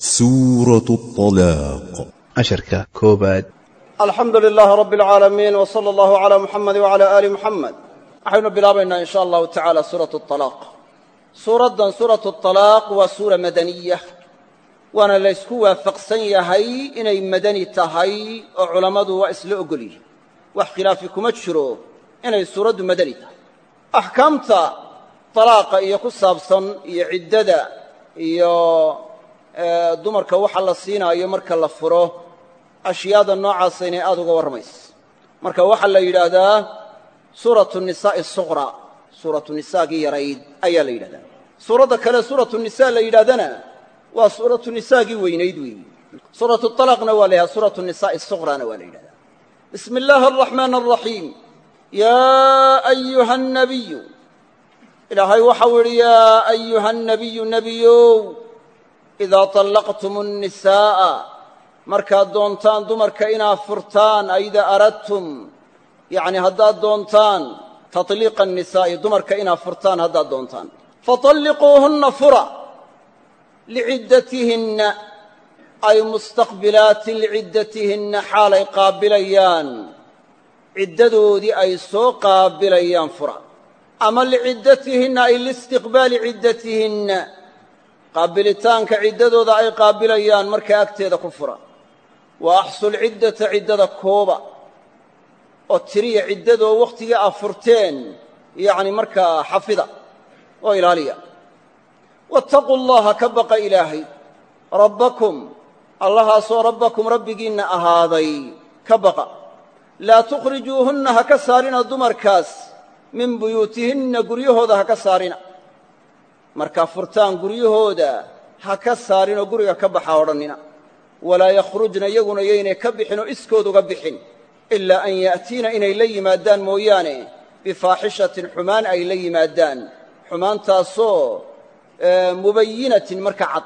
سورة الطلاق عشركا كوباد. الحمد لله رب العالمين وصلى الله على محمد وعلى آل محمد. waxaynu bilaabaynaa in sha allahu tacaala suuratu طalaaq. suuraddan suuratu طalaaq waa suura madaniya waana la ysku waafaqsan yahay inay madani tahay oo culammadu waa isla ogol yihin wax khilaafi kuma jiro inay suuraddu madani tahay. axkaamta طalaaqa iyo ku saabsan iyo ciddada iyo dumarka waxa la siinaayo marka la furo ashyaada noocaasa inay aad uga warramayso. marka waxaa la yidhaahdaa suuratu nisaa'i suqra, suuratu nisaagii yarayd ayaa la yidhahdaa. suuradda kale suuratu nisaa la yidhahdana waa suuratu nisaagii weynayd weeyi. suuratu طalaaqna waa la yidhahda, suuratu nisaa'i suqrana waa la yidhahdaa. bismi illaahi araxmaani araxiim. yaa ayuha annabiyu, ilaahay waxau yidhi yaa ayuha annabiyu nebiyow, idaa طallaqtum الnisaa'a markaad doontaan dumarka inaad furtaan, ayda aradtum yacni haddaad doontaan taطliiqa الnisaa'i dumarka inaad furtaan haddaad doontaan, faطalliquuhunna fura liciddatihinna ay mustaqbilaatin liciddatihinna xaalay qaabilayaan ciddadoodii ay soo qaabilayaan fura, ama liciddatihinna ay liistiqbaali ciddatihinna qaabilitaanka ciddadooda ay qaabilayaan markaa agteeda ku fura. wa axsul ciddata ciddada kooba oo tiriya ciddadoo wakhtigii aad furteen yacni markaa xafida oo ilaaliya. waataquu allaha ka baqa ilaahay, rabbakum allahaasoo rabbakum rabbigiinna ahaaday ka baqa. laa tukhrijuuhunna ha ka saarina dumarkaas min buyuutihinna guryahooda ha ka saarina, markaa furtaan guryahooda ha ka saarinoo guriga ka baxa odhannina. walaa yakhrujna iyaguna yaynay ka bixin oo iskood uga bixin ilaa an ya'tiina inay la yimaadaan mooyaane bifaaxishatin xumaan ay la yimaadaan, xumaantaasoo mubayinatin marka cad,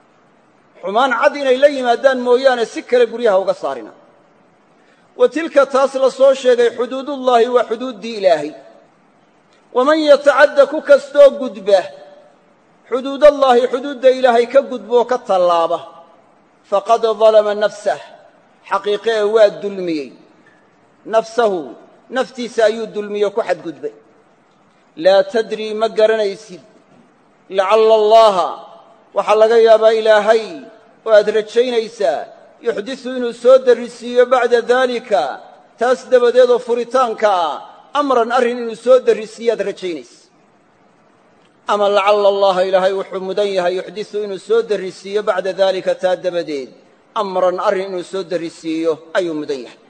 xumaan cad inay la yimaadaan mooyaane si kale guryaha uga saarina. wa tilka taas la soo sheegay xuduudullaahi waa xuduuddii ilaahay. waman yatacadda ku kastoo gudba xuduudallaahi xuduudda ilaahay ka gudboo ka tallaaba, faqad dalama nafsah xaqiiqee waa dulmiyey, nafsahu naftiisa ayuu dulmiye ku xadgudbay. laa tadrii ma garanaysid, lacalla allaaha waxaa laga yaabaa ilaahay oo aad rajaynaysaa yuxdisu inuu soo darrisiiyo bacda daalika taas dabadeedoo furitaanka ah amran arrin inuu soo darrisiiyo aad rajaynaysa. ama lacalla allaha ilaahay wuxuu mudan yahay yuxdisu inuu soo darrisiiyo bacda daalika taa dabadeed amran arrin inuu soo darrisiiyo ayuu mudan yahay.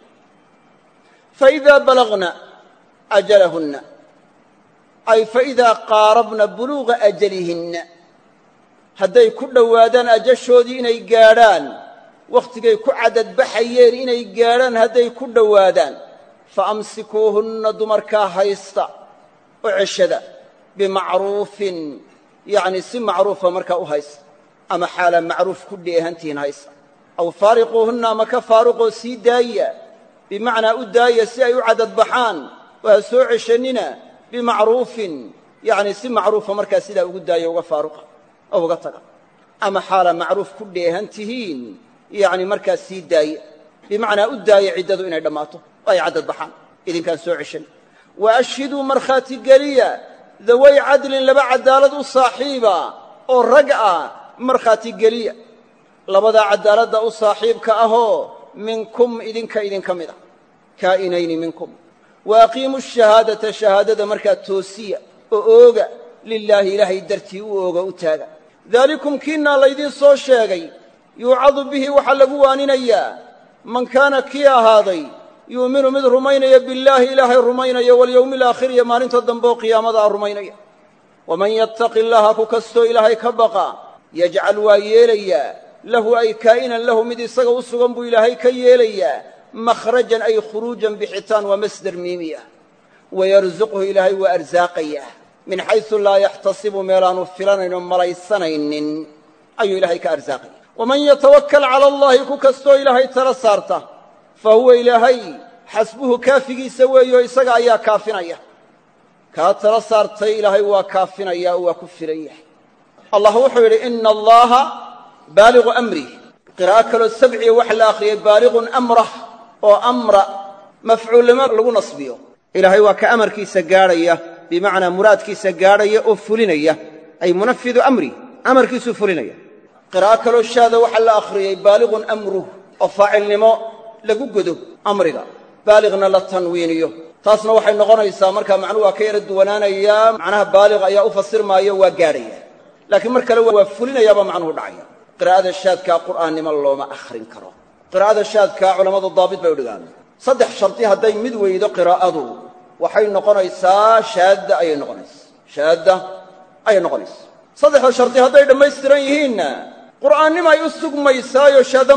faidaa balagna ajalahunna ay faidaa qaarabna buluuga ajalihinna hadday ku dhowaadaan ajashoodii inay gaadhaan, wakhtigay ku cadadbaxayeen inay gaadhaan hadday ku dhowaadaan, faamsikuuhunna dumarkaa haysta oo ceshada bimacruufin yacni si macruufa markaa u haysta, ama xaala macruuf ku dheehantihiin haysta. aw faariquuhunna ama ka faaruqoo sii daaya, bimacnaa u daaya si ay u cadadbaxaan, oo ha soo ceshannina bimacruufin yacni si macruufa markaa sidaa ugu daaya uga faaruqa oo uga taga, ama xaala macruuf ku dheehan tihiin yacni markaa sii daaya, bimacnaa u daaya ciddadu inay dhammaato oo ay cadadbaxaan idinkaan soo ceshan. wa ashhiduu markhaati geliya daway cadlin laba cadaalad u saaxiiba oo rag ah markhaati geliya, labadaa cadaaladda u saaxiibka ahoo minkum idinka mid ah, kaa'inayni minkum. wa aqiimu shahaadata shahaadada markaa toosiya oo ooga lilaahi ilaahay dartii u ooga u taaga. daalikum kiinaa laydiin soo sheegay yuucadu bihi waxaa lagu waaninayaa man kaana kii ahaaday yu'minu mid rumaynaya billaahi ilaahay rumaynaya walyowmi alaakhir iyo maalinta dambe oo qiyaamada a rumaynaya. waman yattaqi llaaha ku kastoo ilaahay ka baqa yajcal waa yeelayaa lahu ay kaa'inan lahu mid isaga u sugan buu ilaahay ka yeelayaa makhrajan ay khuruujan bixitaan waa masdar miimi ah. wayarzuqhu ilaahay waa arsaaqayaa min xaysu laa yaxtasibu meelaanu filanayno malaysanaynin ayuu ilaahay ka arsaaqaya. waman yatawakkal cala allaahi ku kastoo ilaahay tala saarta fa huwa ilaahay xasbuhu kaafigiisa weeyo isaga ayaa kaafinaya. kaa tala saartay ilaahay waa kaafinaya oo waa ku filan yahay. allah wuxuu yidhi ina allaha baaligu amrih qiraa'o kaloo sabciya waxa la akhriyey baaligun amrah oo amra mafcuulnimo lagu nasbiyo ilaahay waa ka amarkiisa gaadhaya bimacnaa muraadkiisa gaadhaya oo fulinaya ay munafidu amri amarkiisuu fulinaya qiraa'o kaloo shaada waxa la akhriyey baaligun amruh oo faacilnimo lagu godo amriga baaliqna la tanwiiniyo taasna waxay noqonaysaa markaa macnuhu waa ka yara duwanaanayaa macnaha baaliq ayaa u fasirmaayo waa gaadhaya laakiin mar kale waa fulinayaabaa macnuhu dhacaya qiraa'ada shaadkaa qur'aannimo looma akhrin karo qiraa'ada shaadkaa culammadu daabit bay u dhigaan 3 sharti hadday mid weydo qiraa'adu waxay noqonaysaa shaadda ayay noqonaysaa 3 sharti hadday dhammaystiran yihiinna qur'aannimo ay u sugmaysaayo shaaddo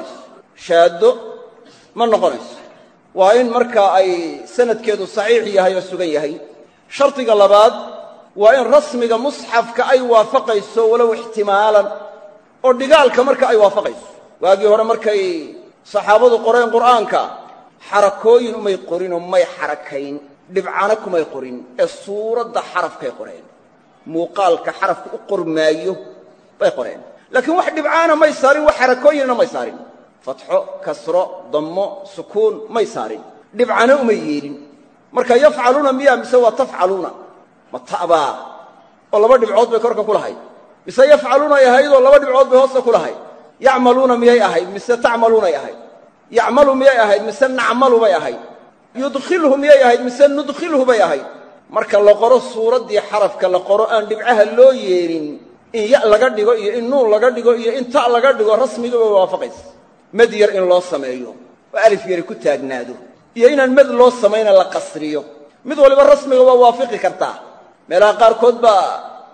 ma noqonayso waa in markaa ay sanadkeedu saxiix yahay oo sugan yahay shardiga labaad waa in rasmiga musxafka ay waafaqayso walow ixtimaalan oo dhigaalka marka ay waafaqayso waagii hore markay saxaabadu qoreen qur'aanka xarakooyin umay qorin oo may xarakayn dhibcana kumay qorin ee suuradda xarafkay qoreen muuqaalka xarafku u qormaayo bay qoreen laakiin wax dhibcaana may saarin wax xarakooyinna may saarin fatxo kasro dammo sukuun may saarin dhibcana umay yeelin marka yafcaluuna miyaa mise waa tafcaluuna ma ta'baa oo 2 dhibcood bay korka ku lahayd mise yafcaluuna ay ahayd oo 2 dhibcood bay hoosta ku lahayd yacmaluuna miyay ahayd mise tacmaluunay ahayd yacmalu miyay ahayd mise nacmalu bay ahayd yudkhilhu miyay ahayd mise nudkhilhu bay ahayd marka la qoro suuraddii xarafka la qoro aan dhibcaha loo yeelin in ya laga dhigo iyo in nuun laga dhigo iyo in ta laga dhigo rasmiga way waafaqaysa mad yar in loo sameeyo oo alif yari ku taagnaado iyo inaan mad loo samayna la qasriyo mid waliba rasmiga waa waafaqi kartaa meelaha qaarkood baa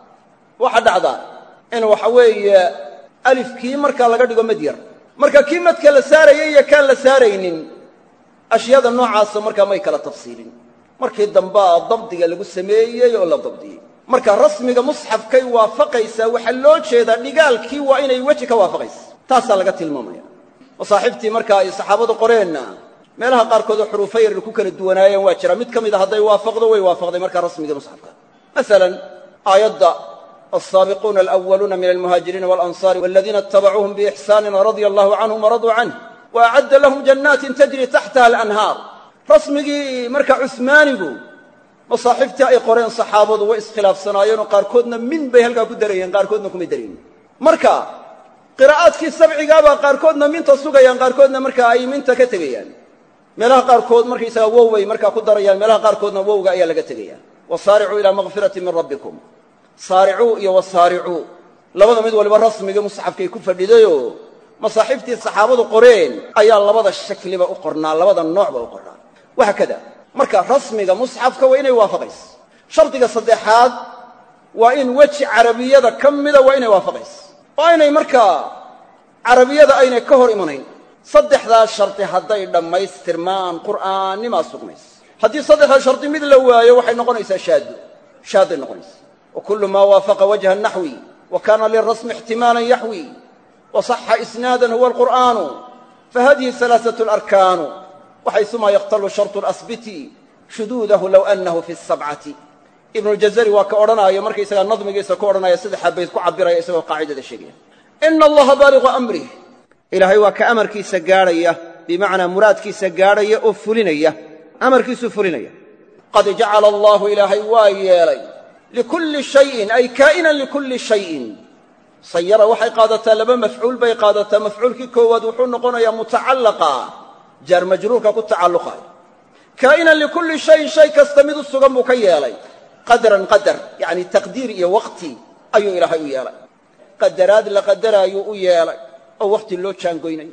waxa dhacda in waxa weeye alifkii markaa laga dhigo mad yar marka kii madka la saarayay iyo kaan la saaraynin ashyaada noocaasa markaa may kala tafsiilin markii dambaa dabdiga lagu sameeyey oo la dabdiyey marka rasmiga musxafkay waafaqaysaa waxaa loo jeedaa dhigaalkii waa inay weji ka waafaqaysa taasaa laga tilmaamaya oo saaxiibtii markaa ay saxaabadu qoreenna meelaha qaarkood oo xuruufo yar ku kala duwanaayeen waa jira mid ka mid a hadday waafaqdo way waafaqday markaa rasmiga musxafka masalan aayadda السابقون الأولون من المهاجرين والأنصار والذين اتبعوهم بإحسان رضي الله عنهم ورضوا عنه وأعد لهم جنات تجري تحتها الأنهار رسمي مركع عثماني مصاحفتي أي قرين صحابة وإسخلاف صنايين وقاركودنا من بيهلقا كدريين قاركودنا كم يدرين مركع قراءات كي 7 قابا قاركودنا من تصوغيان قاركودنا مركع أي من تكتغيان ملاها قاركود مركع يسا ووي مركع كدريان ملاها قاركودنا ووغا أي لقتغيان وصارعوا إلى مغفرة من ربكم saaricuu iyo wasaaricuu labada mid waliba rasmiga musxafkay ku fadhidayo masaaxiiftii saxaabadu qoreen ayaa labada shakliba u qornaa labada noocba u qornaa waxa kada marka rasmiga musxafka waa inay waafaqayso shardiga saddexaad waa in weji carabiyada kamida waa inay waafaqayso oo inay markaa carabiyada aynay ka hor imanayn saddexdaa shardi hadday dhammaystirmaan qur'aannimaa sugnays haddii saddexdaa shardi mid la waayo waxay noqonaysaa shaaday noqonaysa وكل ما وافق وجه النحو وكان للرسم احتمالا يحوي وصح إسنادا هو القرآن فهذه 3 الأركان وحيثما يقتل الشرط الأثبتي شذوذه لو أنه في 7 ابن الجزري وكأورنا يمرك يسأل النظم يسأل كأورنا يسأل حبيت كعبر يسأل قاعدة الشيء إن الله بالغ أمره إلهي وكأمر كي سجارية بمعنى مراد كي سجارية أفلينية أمر كي سفلينية قد جعل الله إلهي وايلي لكل شيء أي كائنا لكل شيء صير وحي قادة لبا مفعول بي قادة مفعول كي كواد وحون قنايا متعلقا جار مجرور كو تعلقا كائنا لكل شيء كاستمد السقم كيالي قدرا قدر يعني تقدير يا وقتي أي إلهي يالي قدرات لقدر أي يالي أو وقت اللو كان قويني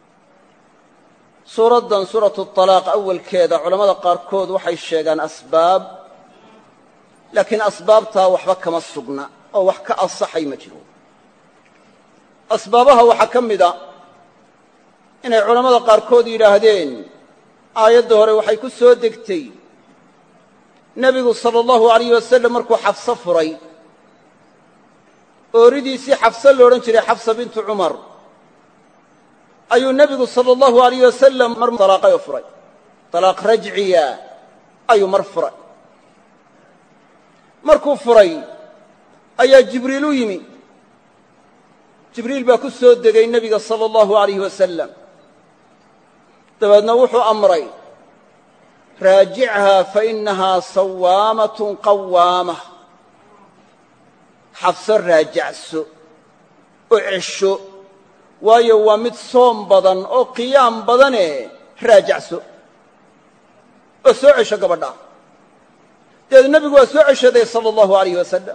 سورة الطلاق أول كذا علماء قاركود وحي الشيغان أسباب لكن أسبابتها وحبا كما السقنا أو وحكا الصحي مجنون أسبابها وحكم ذا إن علماء قاركود يراهدين آيات دهوري وحيكو سودكتي نبي صلى الله عليه وسلم مركو حفصة فري أريدي سي حفصة لورنشري حفصة بنت عمر أي النبي صلى الله عليه وسلم مر طلاق يفري طلاق رجعية أي مرفري markuu furay ayaa jibriil u yimi jibriil baa ku soo degay nebiga sala allahu alayh wasalam dabeedna wuxuu amray raajichaa fainahaa sawaamatun qawaamah xafso raajacso oo cesho waayo waa mid soom badan oo qiyaam badane raajacso oo soo cesho gabadhaa dabeed nebigu waa soo ceshaday sala allahu alayh wasalam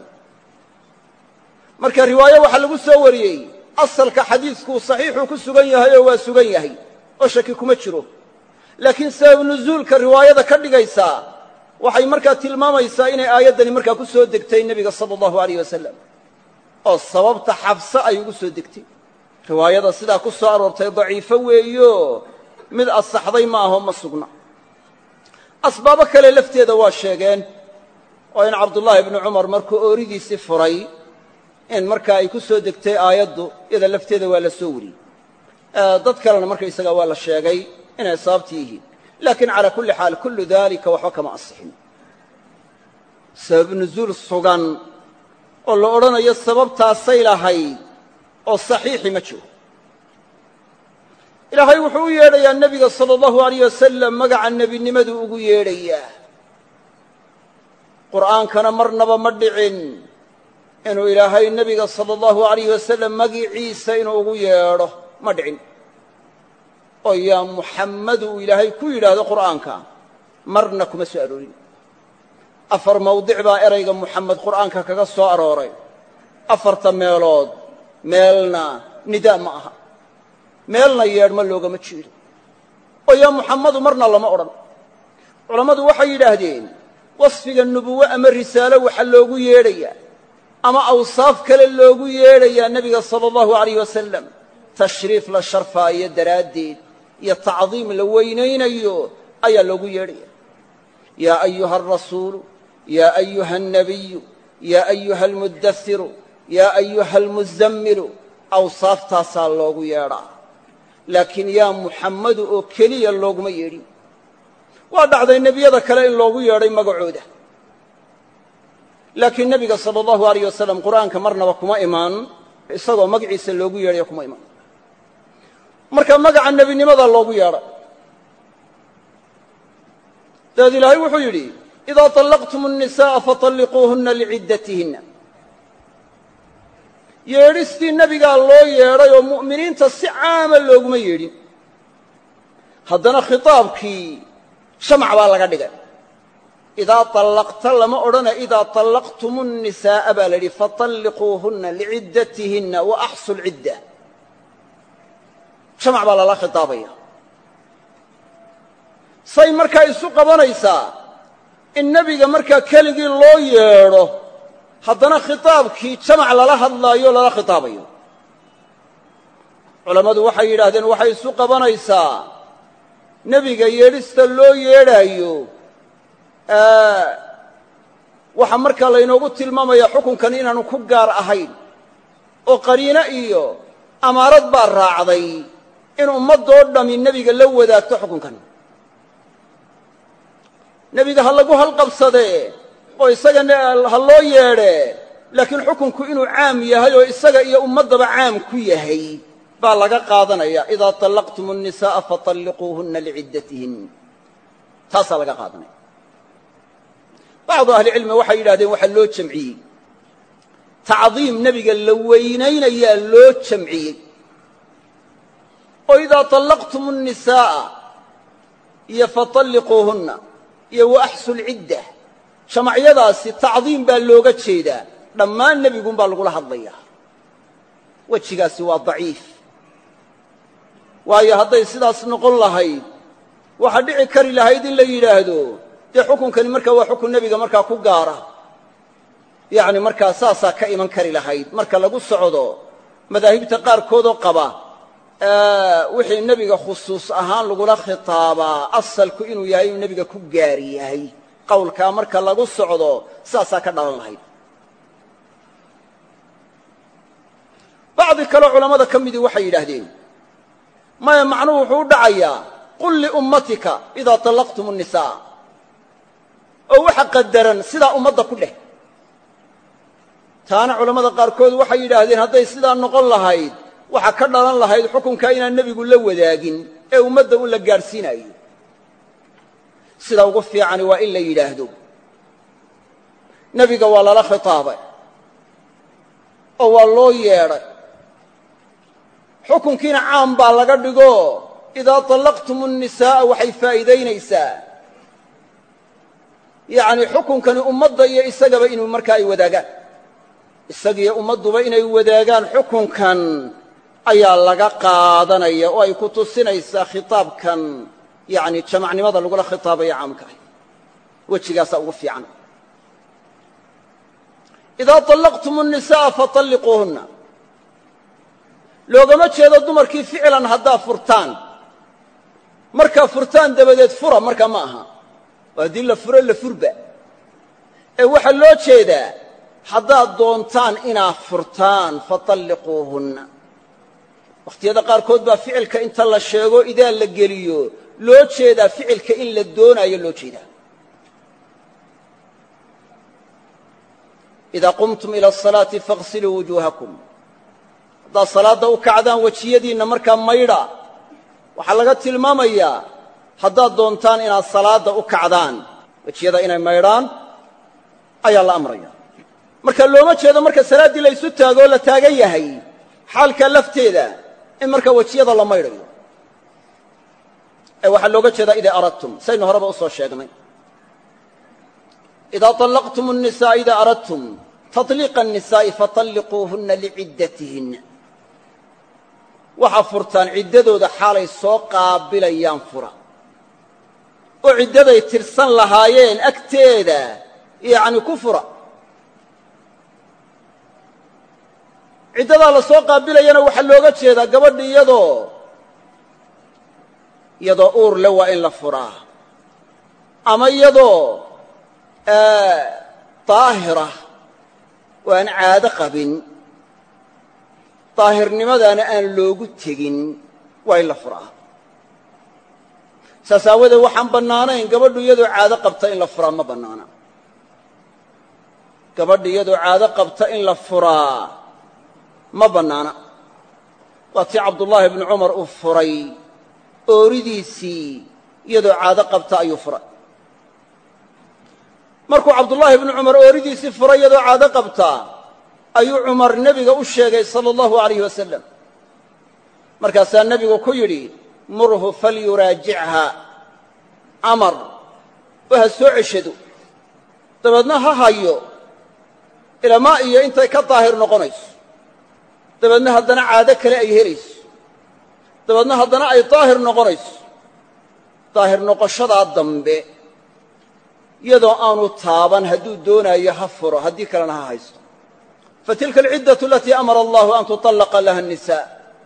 marka riwaayo waxaa lagu soo wariyey asalka xadiiskuu saxiixuu ku sugan yahay oo waa sugan yahay oo shaki kuma jiro laakiin sabab nuzuulka riwaayada ka dhigaysaa waxay markaa tilmaamaysaa inay aayaddani markaa ku soo degtay nebiga sala allahu alayh wasalam oo sababta xabse ay ugu soo degtay riwaayada sidaa ku soo aroortay daciifo weeyo mid asaxday ma aho ma sugna asbaabo kale lafteeda waa sheegeen oo in cabdullaahi ibnu cumar markuu ooridiisii furay in markaa ay ku soo degtay aayaddu iyada lafteeda waa la soo wariyey dad kalena markaysaga waa la sheegay inay sababtii yihiin laakiin calaa kulli xaal kullu daalika waxba kama asixin sabab nuzuul sugan oo la odhanayo sababtaasay lahayd oo saxiixi ma jiro ilaahay wuxuu u yeedhayaa nebiga sala allahu alayh wasalam magaca nebinimadu ugu yeedhayaa qur'aankana marnaba ma dhicin inuu ilaahay nebiga sala allahu alayh wasalam magiciisa inuu ugu yeedho ma dhicin oo yaa muxammadu uu ilaahay ku yidhaahdo qur'aanka marna kuma soo aroorin 4 mawdic baa erayga muxamed qur'aanka kaga soo arooray 4 meelood meelna nidaa ma aha meelna yeedhma loogama jeedo oo yaa muxammadu marna lama odhan culammadu waxay yidhaahdeen wasfiga nubuwe ama risaalo waxa loogu yeedhayaa ama awsaaf kale loogu yeedhayaa nebiga sala allahu alayh wasalam tashriif la sharfaayo daraaddeed iyo tacdiim la weynaynayo ayaa loogu yeedhaya yaa ayuha alrasuulu yaa ayuha alnabiyu yaa ayuha almuddasiru yaa ayuha almuzammilu awsaaftaasaa loogu yeedhaa laakiin yaa muxammadu oo keliya looguma yeedhin waa dhacday nebiyada kale in loogu yeedhay magacooda laakiin nebiga sala allahu alayh wasalam qur'aanka marnaba kuma imaan isagoo magaciisa loogu yeedhaya kuma imaan marka magaca nebinimadaa loogu yeedhay dabeed ilaahay wuxuu yidhi idaa طallaqtum الnisaءa faطalliquuhunna liciddatihinna yeedhistii nebigaa loo yeedhay oo mu'miniinta si caama looguma yeedhin haddana khitaabkii shamac baa laga dhigay idaa طallaqta lama odhana idaa طallaqtum الnisaaءa baa la yidhi faطalliquuhunna liciddatihinna waaxsu lcidda shamac baa lala khitaabaya say markaa isu qabanaysaa in nebiga markaa keligii loo yeedho haddana khitaabkii jamac lala hadlaayo lala khitaabayo culammadu waxay yidhaahdeen waxay isu qabanaysaa nebiga yeedhista loo yeedhaayo waxaa markaa laynoogu tilmaamayaa xukunkan inaanu ku gaar ahayn oo qariino iyo amaarad baa raacday in ummaddoo dhammi nebiga la wadaagto xukunkan nebiga ha lagu halqabsadee oo isaga ha loo yeedhee laakiin xukunku inuu caam yahay oo isaga iyo ummaddaba caam ku yahay baa laga qaadanaya idaa طallaqtum الnisaaءa faطalliquuhunna liciddatihin taasaa laga qaadanaya bacdu ahlicilmi waxay yidhahdeen waxaa loo jamciyey tacdiim nebiga la weynaynayaa loo jamciyey oo idaa طallaqtum الnisaaءa iyo faطalliquuhunna iyo waaxsu lcidda jamacyadaasi tacdiim baa looga jeedaa dhammaan nebiguunbaa lagula hadlayaa wejigaasi waa daciif waayo hadday sidaas noqon lahayd waxaa dhici kari lahayd in la yidhaahdo dee xukunkani markaa waa xukun nebiga markaa ku gaara yacni markaa saasaa ka iman kari lahayd marka lagu socdo madaahibta qaarkoodoo qaba wixii nebiga khusuus ahaan lagula khitaabaa asalku inuu yahay inuu nebiga ku gaar yahay qowlkaa marka lagu socdo saasaa ka dhalan lahayd bacdi kaleo culammada ka midii waxay yidhaahdeen maya macnuhu wuxuu u dhacayaa qul liummatika idaa طallaqtum الnisaa oo waxa qadaran sidaa ummadda ku dheh taana culammada qaarkood waxay yidhaahdeen hadday sidaa noqon lahayd waxa ka dhalan lahayd xukunka inaan nebigu la wadaagin ee ummadda u la gaadhsiinayo sida ugu fiicani waa in la yidhaahdo nebiga waa lala khitaabay oo waa loo yeedhay xukunkiina caam baa laga dhigo idaa طallaqtum الnisaa'a waxay faa'iidaynaysaa yacni xukunkani ummadda iyo isagaba inuu markaa ay wadaagaan isagiyo ummadduba inay wadaagaan xukunkan ayaa laga qaadanaya oo ay ku tusinaysaa khitaabkan yacni jamacnimada lagula khitaabaya caamka ah wejigaasaa ugu fiican idaa طallaqtum الnisaa'a faطalliquuhunna loogama jeedo dumarkii ficlan haddaa furtaan markaa furtaan dabadeed fura markaa ma aha waa haddii la furo la furba ee waxaa loo jeedaa haddaad doontaan inaad furtaan faطalliquuhunna wakhtiyada qaarkood baa ficilka inta la sheego idaa la geliyo loo jeedaa ficilka in la doonaayo loo jeedaa idaa qumtum ila asalaati faغsiluu wujuuhakum haddaad salaadda u kacdaan wejiyadiinna markaa maydha waxaa laga tilmaamayaa haddaad doontaan inaad salaadda u kacdaan wejiyada inay maydhaan ayaa la amraya marka looma jeedo marka salaaddii la ysu taago oo la taagan yahay xaalkaa lafteeda in markaa wejiyada la maydhayo ee waxaa looga jeedaa idaa aradtum saynu horeba u soo sheegnay idaa طallaqtum الnisaa idaa aradtum taطliiqa الnisaa'i faطalliquuhunna liciddatihinna waxaa furtaan ciddadooda xaalay soo qaabilayaan fura oo ciddaday tirsan lahaayeen agteeda yacni ku fura ciddadaa la soo qaabilayana waxaa looga jeedaa gabadhi iyadoo uur le waa in la furaa ama iyadoo daahira oo aan caado qabin daahirnimadaana aan loogu tegin waa in la furaa saas aawadeed waxaan bannaanayn gabadhu iyadoo caado qabta in la furaa ma bannaana gabadha iyadoo caado qabta in la furaa ma bannaana waa tii cabdullaahi bnu cumar uu furay ooridiisii iyadoo caado qabta ayuu furay markuu cabdullaahi bnu cumar ooridiisii furay iyadoo caado qabta ayuu cumar nebiga u sheegay sala allahu alayh wasalam markaasaa nebigu ku yidhi murhu falyuraajichaa amar oo ha soo ceshado dabeedna ha hayo ilamaa iyo intay ka daahir noqonayso dabeedna haddana caado kale ay helayso dabeedna haddana ay daahir noqonayso daahir noqoshadaa dambe iyadoo aanu taaban hadduu doonaayo ha furo haddii kalena ha haysto fatilka alciddatu alatii amara allahu an tuطallaqa laha الnisaa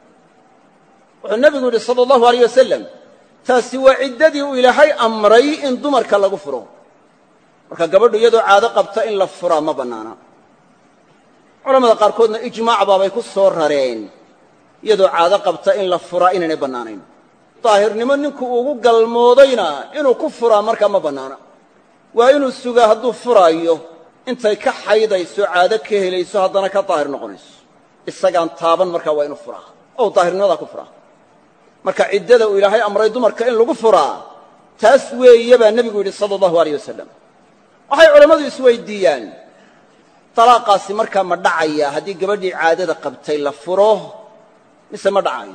wuxuu nebigu yidhi sala allahu alayh wasalam taasi waa ciddadii uu ilaahay amray in dumarka lagu furo marka gabadhu iyadoo caado qabta in la furaa ma bannaana culamada qaarkoodna ijmaac baabay ku soo rareen iyadoo caado qabta in la furaa inaynay bannaanayn daahirnimo ninku ugu galmoodayna inuu ku furaa markaa ma bannaana waa inuu sugaa hadduu furaayo intay ka xaydayso caado ka helayso haddana ka daahir noqonayso isagaan taaban markaa waa inuu furaa oo daahirnimadaa ku furaa marka ciddada uu ilaahay amray dumarka in lagu furaa taas weeye baa nebigu yidhi sala allahu alayh wasalam waxay culammadu isweydiiyaan talaaqaasi markaa ma dhacaya haddii gabadhii caadada qabtay la furo mise ma dhacayo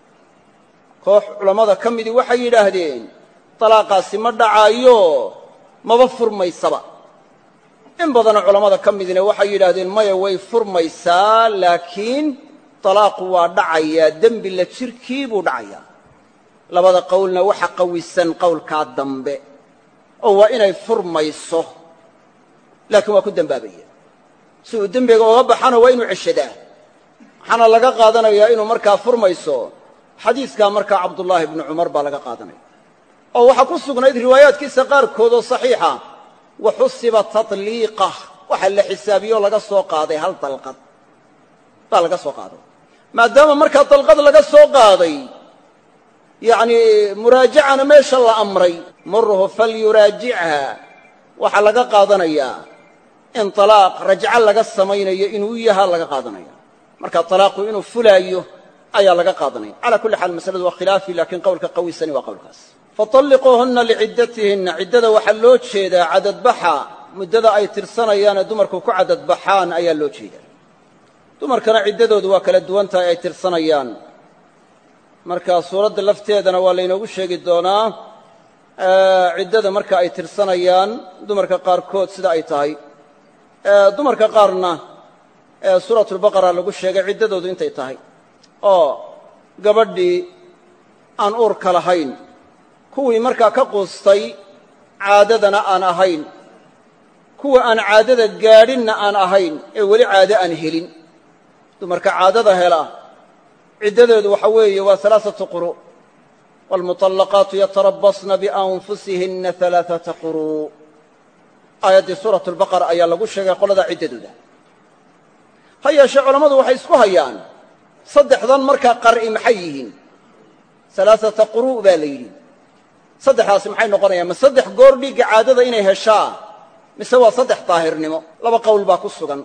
koox culammada ka midii waxay yidhaahdeen talaaqaasi ma dhacaayo maba furmaysaba in badanoo culammada ka midina waxay yidhaahdeen maya way furmaysaa laakiin talaaqu waa dhacayaa dembi la jirkii buu dhacayaa labada qowlna waxa qawisan qowlkaa dambe oo waa inay furmayso laakiin waa ku dembaabaya si uu dembiga oga baxana waa inuu ceshadaa waxaana laga qaadanayaa inuu markaa furmayso xadiiskaa markaa cabdullaahi bnu cumar baa laga qaadanaya oo waxaa ku sugnayd riwaayaadkiisa qaarkood oo saxiixa wa xusiba taطliiqah waxa la xisaabiyo laga soo qaaday hal dalqad baa laga soo qaaday maadaama markaa dalqad laga soo qaaday yacni muraajacana meesha la amray murhu falyuraajichaa waxaa laga qaadanayaa in talaaq rajco laga samaynayo inuu yahaa laga qaadanaya marka talaaqu inuu fulaayo ayaa laga qaadanaya calaa kulli xaal masaladu waa khilaafi laakiin qowlka qawisani waa qowlkaas fatalliquuhunna liciddatihinna ciddada waxaa loo jeedaa cadadbaxa muddada ay tirsanayaane dumarku ku cadadbaxaan ayaa loo jeedaa dumarkana ciddadoodu waa kala duwan tahay ay tirsanayaan marka suuradda lafteedana waa laynoogu sheegi doonaa ciddada marka ay tirsanayaan dumarka qaarkood sida ay tahay dumarka qaarna suuratulbaqara lagu sheegay ciddadoodu intay tahay oo gabadhii aan uurka lahayn kuwii markaa ka quustay caadadana aan ahayn kuwa aan caadada gaadhinna aan ahayn ee weli caado aan helin dumarka caadada hela ciddadoodu waxa weeye waa alaaatu quru' waalmuطallaqaatu yatarabasna bianfusihinna alaaata quru' aayaddii suurat lbaqara ayaa lagu sheegay qoladaa ciddadooda ha yeeshee culammadu waxay isku hayaan saddexdan markaa qar'i maxay yihiin alaaata quru' baa la yidhi saddexdaasi maxay noqonayaan ma saddex goor dhiigga caadada inay heshaa mise waa saddex daahirnimo laba qowl baa ku sugan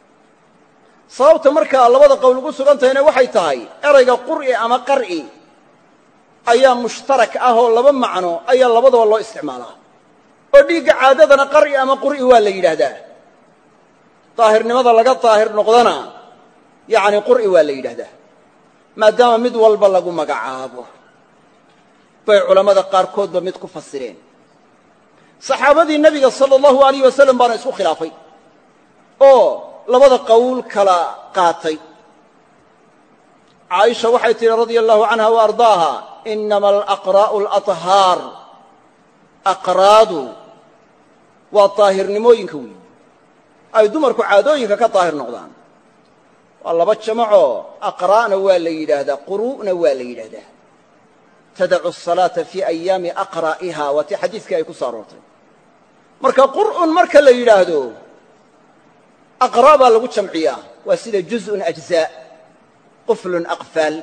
sababta markaa labada qowl ugu sugan tahayna waxay tahay erayga qur'i ama qar'i ayaa mushtarak ah oo laba macno ayaa labadaba loo isticmaalaa oo dhiigga caadadana qar'i ama qur'i waa la yidhaahdaa daahirnimada laga daahir noqdana yacni qur'i waa la yidhaahdaa maadaama mid walba lagu magacaabo bay culammada qaarkoodba mid ku fasireen saxaabadii nebiga sala allahu alayh wasalam baana isku khilaafay oo labada qowl kala qaatay caaisha waxay tidhi radia allahu canha wa ardaaha inama alaqraa'u alaطhaar aqraadu waa daahirnimooyinka weyi ay dumarku caadooyinka ka daahir noqdaan waa laba jamacoo aqraa'na waa la yidhaahdaa quru'na waa la yidhaahdaa tadacu asalaata fii ayaami aqraa'iha waa tii xadiiskii ay ku soo aroortay marka qur'un marka la yidhaahdo aqraa' baa lagu jamciyaa waa sida juz'un ajzaa quflun aqfaal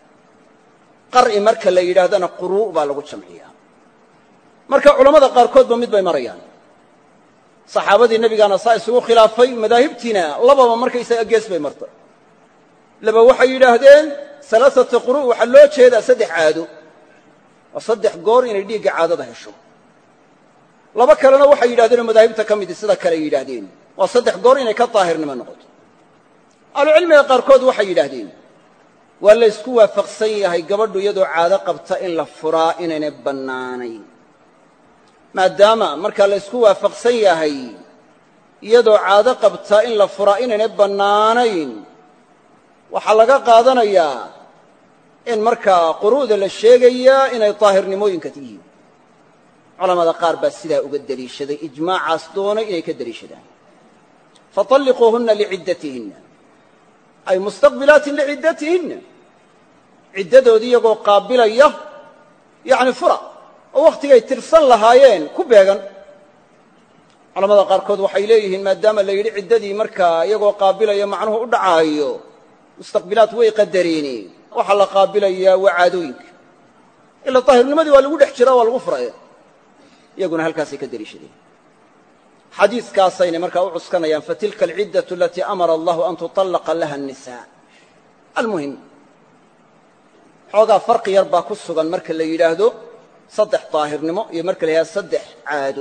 qar'i marka la yidhaahdana quru' baa lagu jamciyaa marka culammada qaarkoodba mid bay marayaan saxaabadii nebigaana saa isugu khilaafay madaahibtiina lababa markaysaga gees bay martay laba waxay yidhaahdeen alaaata quru' waxaa loo jeedaa saddex caado waa saddex goor inay dhiigga caadada hesho laba kalena waxay yidhahdeenoo madaahibta ka midi sida kale yidhaahdeen waa saddex goor inay ka daahirnimo noqoto ahlucilmiga qaarkood waxay yidhaahdeen waa la ysku waafaqsan yahay gabadhu iyadoo caado qabta in la furaa inaynay bannaanayn maadaama markaa la ysku waafaqsan yahay iyadoo caado qabta in la furaa inaynay bannaanayn waxaa laga qaadanayaa in markaa quru'da la sheegayaa inay daahirnimooyinka yihiin culamada qaar baa sidaa uga deliishaday ijmaacaas doonay inay ka deliishadaan faطalliquuhunna liciddatihinna ay mustaqbilaatin liciddatihinna ciddadoodii iyagoo qaabilaya yacni fura oo wakhtigay tirsan lahaayeen ku beegan culamada qaarkood waxay leeyihiin maadaama la yidhi ciddadii markaa iyagoo qaabilaya macnuhu u dhacaayo mustaqbilaat way qadareeni waxaa la qaabilayaa waa caadooyinka ila daahirnimadii waa lagu dhex jiraa waa lagu furaya iyaguna halkaasay ka deliishadeen xadiiskaasaynay markaa u cuskanayaan fatilka alciddatu alatii amara allahu an tuطallaqa laha الnisaa almuhim xoogaa farqi yar baa ku sugan marka la yidhaahdo saddex daahirnimo iyo marka la yidhahdo saddex caado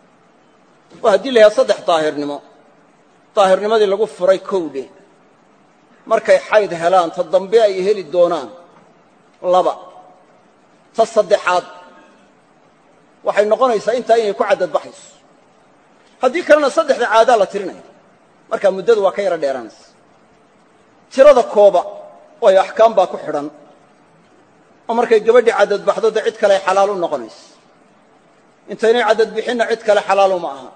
oo haddii la yidhahdo saddex daahirnimo daahirnimadii lagu furay kowdhe markay xayd helaan ta dambe ay heli doonaan laba ta saddexaad waxay noqonaysaa intaa inay ku cadadbaxayso haddii kalena saddexda caadaa la tirinaya markaa muddadu waa ka yaro dheeraanaysa tirada kooba waayo axkaam baa ku xidhan oo markay gabadhii cadadbaxdo dee cid kale xalaal u noqonayso intaynay cadadbixinna cid kale xalaal uma aha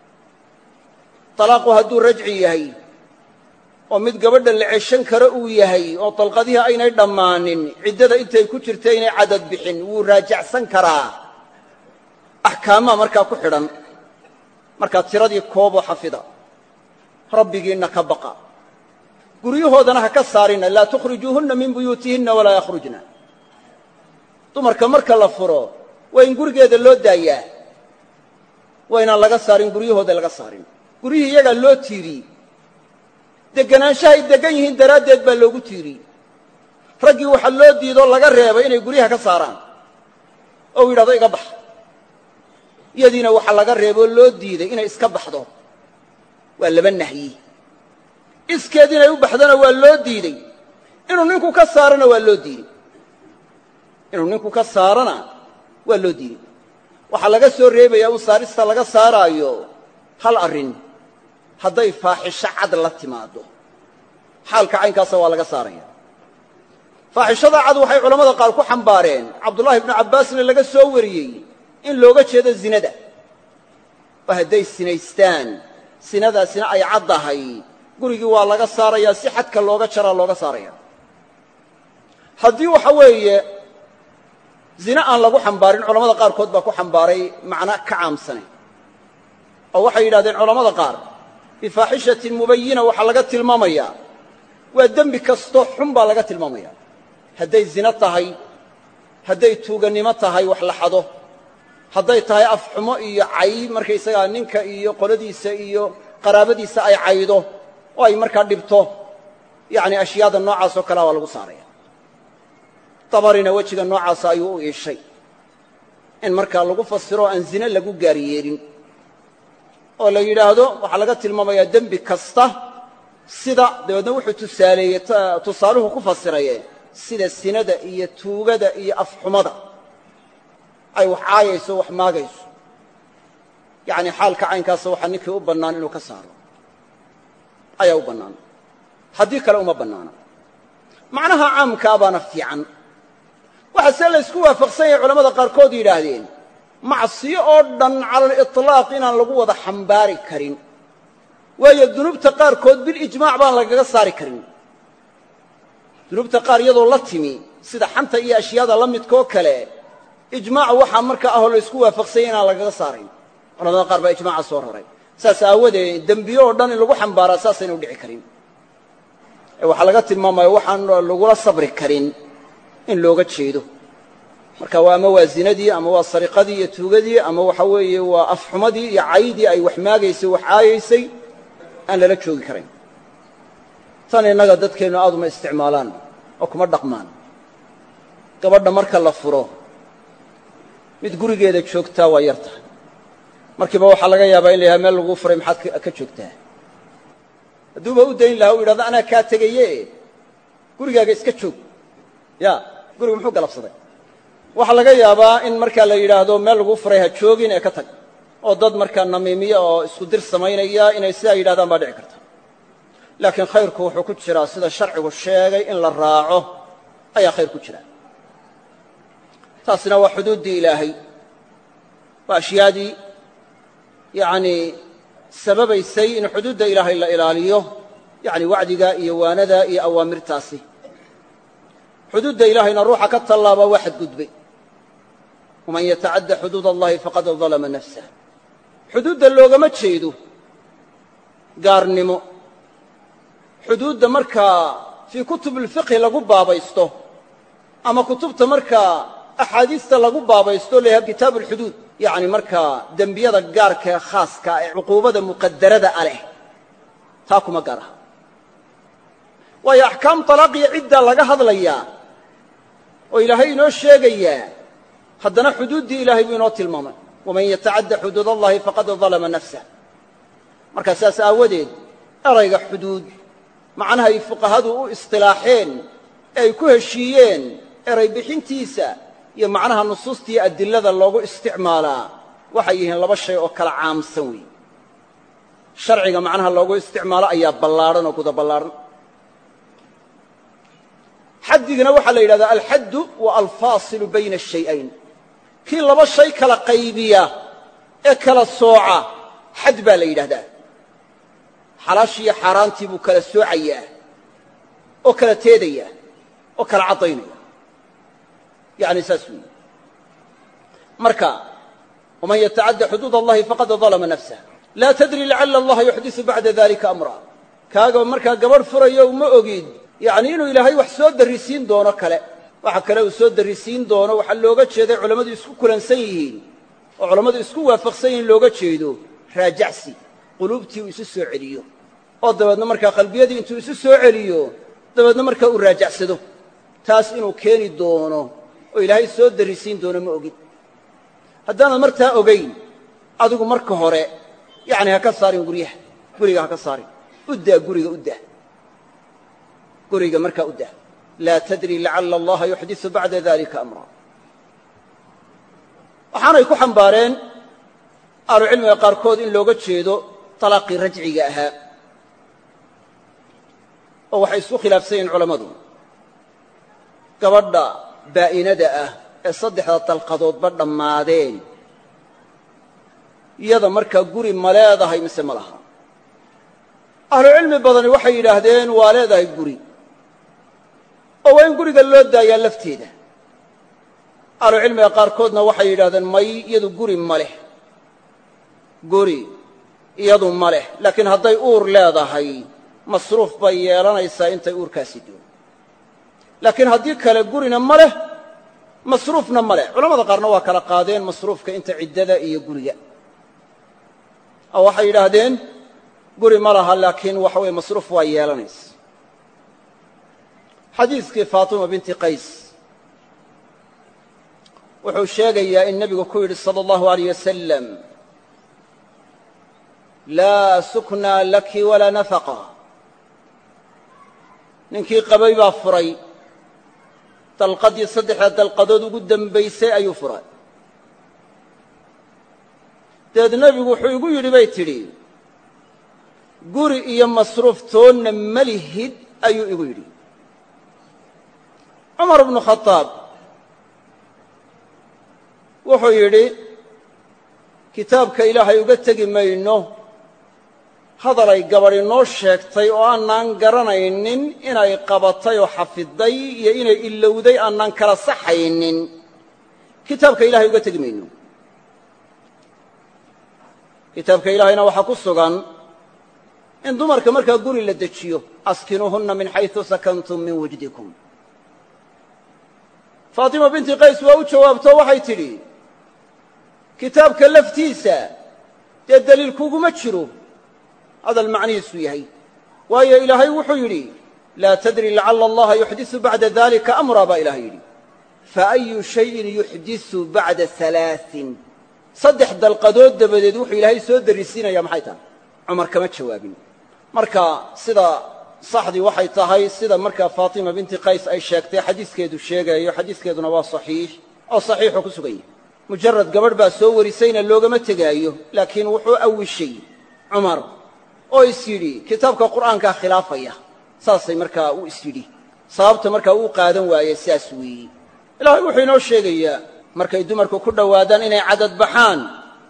talaaqu hadduu rajci yahay oo mid gabadha la ceshan karo uu yahay oo dalqadihii aynay dhammaanin ciddada intay ku jirta inay cadadbixin wuu raajacsan karaa axkaamaa markaa ku xidhan markaa tiradii kooboo xafida rabbigiinna ka baqa guryahoodana ha ka saarina laa tukhrijuuhunna min buyuutihinna walaa yakhrujna dumarka marka la furo waa in gurigeeda loo daayaa waa inaan laga saarin guryahooda laga saarin guryihii iyagaa loo tiiriyey deganaanshahay degan yihiin daraaddeed baa loogu tiiriyey raggii waxaa loo diidoo laga reebay inay guryaha ka saaraan oo u yidhahdo iga bax iyadiina waxaa laga reeboo loo diiday inay iska baxdo waa laba nahyi iskeed inay u baxdana waa loo diidey inuu ninku ka saarana waa loo diidey waxaa laga soo reebayaa u saarista laga saaraayo hal arrin hadday faaxisho cad la timaado xaalka caynkaasa waa laga saaraya faaxishada cad waxay culammada qaar ku xambaareen cabdullaahi ibnu cabbaasna laga soo wariyey in looga jeedo zinada oo hadday sinaystaan sinadaasina ay caddahay gurigii waa laga saarayaa si xadka looga jaraa looga saaraya haddii waxa weeye zine aan lagu xambaarin culamada qaarkood baa ku xambaaray macna ka caamsane oo waxay yidhahdeen culammada qaar bifaaxishatin mubayina waxaa laga tilmaamayaa waa dembi kastoo xun baa laga tilmaamaya hadday zine tahay hadday tuugannimo tahay wax la xado hadday tahay afxumo iyo cay markaysagaa ninka iyo qoladiisa iyo qaraabadiisa ay caydo oo ay markaa dhibto yacni ashyaada noocaasoo kalea waa lagu saaraya dabarina wejiga noocaasa ayuu u iishay in markaa lagu fasiro aan zine lagu gaar yeelin oo la yidhaahdo waxaa laga tilmaamayaa dembi kasta sida dabeedna wuxuu tusaaleeyey tusaaluhu ku fasiraye sida sinada iyo tuugada iyo afxumada ay wax caayayso wax maagayso yacni xaalka caynkaasa waxaa ninkii u bannaan inuu ka saaro ayaa u bannaan haddii kale uma bannaana macnaha caamkaa baana fiican waxaa see la ysku waafaqsan yahay culamada qaarkood yidhaahdeen macsiyo oo dhan cala aliطlaaq inaan lagu wada xambaari karin waayo dunuubta qaarkood bilijmaac baan lagaga saari karin dunuubta qaar iyadoo la timi sida xanta iyo ashyaada la midkoo kale ijmaac waxaa markaa ahoo la ysku waafaqsan yahay inaan lagaga saarayn culamada qaar baa ijmaaca soo raray saas aawadeed dembiyo oo dhan in lagu xambaaraa saasayna u dhici karin ee waxaa laga tilmaamaya waxaan lagula sabri karin in looga jeedo marka waa ama waa zinadii ama waa sariqadii iyo tuugadii ama waxa weeye waa afxumadii iyo caydii ay wax maagaysay wax caayaysay aan lala joogi karayn tan innaga dadkeennu aad uma isticmaalaan oo kuma dhaqmaan gabadha marka la furo mid gurigeeda joogtaa waa yar tahay markiiba waxaa laga yaabaa in la yidhaha meel laguu furay maxaad ka joogtaa hadduuba u dayn lahaa u yidhahdo anaa kaa tegaye gurigaaga iska joog ya gurigu muxuu galabsaday waxaa laga yaabaa in markaa la yidhaahdo meel laguu furay ha joogin ee ka tag oo dad markaa namiimiya oo isku dir samaynaya inay sidaa yidhahdaan baa dhici karta laakiin khayrku wuxuu ku jiraa sida sharcigu sheegay in la raaco ayaa khayr ku jira taasina waa xuduuddii ilaahay waa ashyaadii yacnii sababaysay in xuduudda ilaahay la ilaaliyo yacni wacdiga iyo waanada iyo awaamirtaasi xuduudda ilaahayna ruuxa ka tallaaba waa xadgudbay waman yatacadda xuduud allahi faqad dalama nafsah xuduudda loogama jeedo gaarnimo xuduudda markaa fii kutubilfiqhi lagu baabaysto ama kutubta markaa axaadiista lagu baabaysto la yidhaha kitaabu alxuduud yacni markaa dembiyada gaarka ee khaaska ee cuquubada muqadarada a leh taa kuma gaar aha waayo axkaam talaaqiyo ciddaa laga hadlayaa oo ilaahay inoo sheegayaa haddana xuduuddii ilaahay buu inoo tilmaamay waman yatacadda xuduud allahi faqad dalama nafsah markaa saas aawadeed erayga xuduud macnahay fuqahadu u istilaaxeen ee ay ku heshiiyeen eray bixintiisa iyo macnaha nusuusta iyo adilada loogu isticmaalaa waxay yihiin laba shay oo kala caamsan weeye sharciga macnaha loogu isticmaalo ayaa ballaadhan oo guda ballaadhan xaddigana waxaa la yidhahdaa alxaddu wa alfaasilu bayna ashay'ayn kii laba shay kala qaybiya ee kala sooca xad baa la yidhahdaa xalaashii iyo xaaraantii buu kala soocayaa oo kala teedayaa oo kala caddaynaya yacni saas weeye marka waman yatacadda xuduud allahi faqad dalama nafsah laa tadri lacalla allaha yuxdisu bacda dalika amra kaaga markaa gabadh furayo ma ogid yacni inuu ilaahay wax soo darrisiin doono kale waxa kale uu soo darrisiin doono waxaa looga jeeday culammadu isku kulansan yihiin oo culammadu isku waafaqsan yihiin looga jeedo raajacsi quluubtii uu isu soo celiyo oo dabeedna markaa qalbiyadii intuu isu soo celiyo dabeedna markaa uu raajacsado taas inuu keeni doono oo ilaahay soo darisiin doono ma ogin haddaanad martaa ogayn adigu marka hore yacni ha ka saarin guriga ha ka saarin uddaa guriga markaa u dah laa tadri lacalla allaha yuxdisu bacda dalika amra waxaanay ku xambaareen ahlucilmiga qaarkood in looga jeedo talaaqii rajciga ahaa oo waxay isku khilaafsan yihiin culammadu gabadha baa'inada ah ee saddexda dalqadoodba dhammaadeen iyada markaa guri ma leedahay mise ma laha ahlucilmi badani waxay yidhaahdeen waa leedahay guri oo waa in guriga loo daayaa lafteeda ahlucilmiga qaarkoodna waxay yidhahdeen may iyadu guri ma leh guri iyadu ma leh laakiin hadday uur leedahay masruuf bay yeelanaysaa intay uurkaasi doon laakiin haddii kale gurina ma leh masruufna ma leh culamada qaarna waa kala qaadeen masruufka inta ciddada iyo guriga oo waxay yidhaahdeen guri ma laha laakiin waxa weye masruuf waa yeelanaysa xadiiskii faatima binti qays wuxuu sheegayaa in nebigu ku yidhi salى اllahu alayh wasalam laa suknaa laki walaa nafaqa ninkii qabay baa furay dalqadii saddexda dalqadood ugu dembaysay ayuu furay dabeed nebigu wuxuu igu yidhi bay tidhi guri iyo masruuf toonna ma lihid ayuu igu yidhi cumar bnu khadaab wuxuu yidhi kitaabka ilaahay uga tegi mayno hadalay gabadhi noo sheegtay oo aanaan garanaynin inay qabatay oo xafiday iyo inay ilowday aanaan kala saxaynin kitaabka ilahay uga tegi mayno kitaabka ilaahayna waxaa ku sugan in dumarka markaa guri la dejiyo askinuuhunna min xayثu sakantum min wujdikum faatima binti qays waa u jawaabto waxay tidhi kitaabka laftiisa dee deliil kuguma jiro hadal macnihiisu yahay waayo ilaahay wuxuu yidhi laa tadri lacalla allaha yuxdisu bacda dalika amra baa ilahay yidhi faayu shayin yuxdisu bacda alaain saddex dalqadood dabadeed wuxuu ilaahay soo darisiinaya maxay tahay cumar kama jawaabin marka sida saxdii waxay tahay sida markaa faatima binti qays ay sheegtay xadiiskeedu sheegayo xadiiskeeduna waa saxiix oo saxiixu ku sugan yahay mujarad gabadh baa soo warisayna loogama tegaayo laakiin wuxuu awishay cumar oo is yidhi kitaabka qur'aankaa khilaafaya saasay markaa u is yidhi sababta markaa uu qaadan waaye sidaas weeye ilaahay wuxuu inoo sheegayaa markay dumarku ku dhowaadaan inay cadad baxaan